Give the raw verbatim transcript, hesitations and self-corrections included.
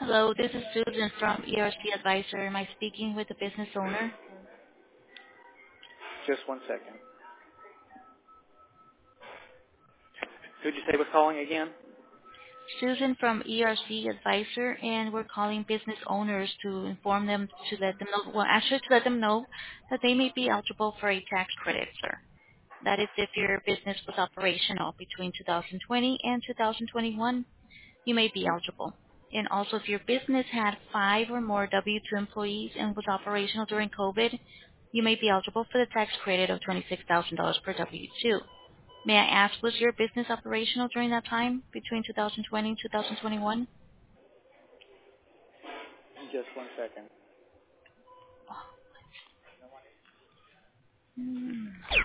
Hello, this is Susan from E R C Advisor. Am I speaking with the business owner? Just one second. Who'd you say was calling again? Susan from E R C Advisor, and we're calling business owners to inform them to let them know, well, actually to let them know that they may be eligible for a tax credit, sir. That is if your business was operational between two thousand twenty and two thousand twenty-one, you may be eligible. And also if your business had five or more W two employees and was operational during COVID, you may be eligible for the tax credit of twenty-six thousand dollars per W two. May I ask, was your business operational during that time between two thousand twenty and two thousand twenty-one? Just one second. Hmm.